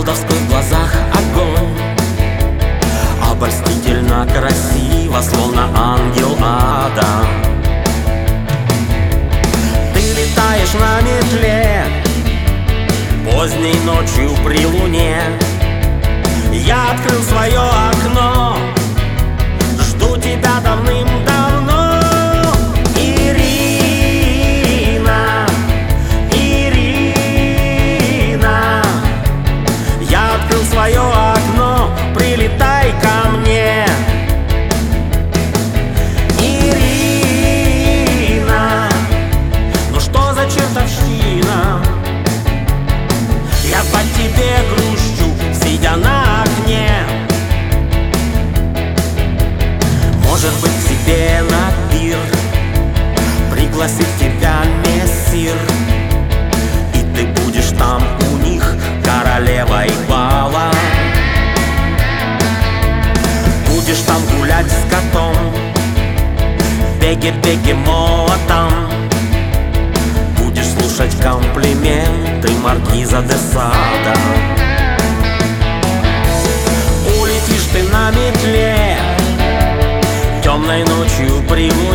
колдовской в глазах огонь, обольстительно красиво, словно ангел ада. Ты летаешь на метле поздней ночью при луне. Я открыл свое окно, жду тебя давным-давно. Ирина, Ирина, я открыл свое окно, прилетай ко мне. Ирина, ну что за чертовщина? Я по тебе грущу, сидя на окне. Может быть, к себе на пир пригласит тебя мессир, и ты будешь там у них королевой бала. Будешь там гулять с котом, беги-беги молотом. Будешь слушать комплименты маркиза де Сада. Улетишь ты на метле темной ночью при луне.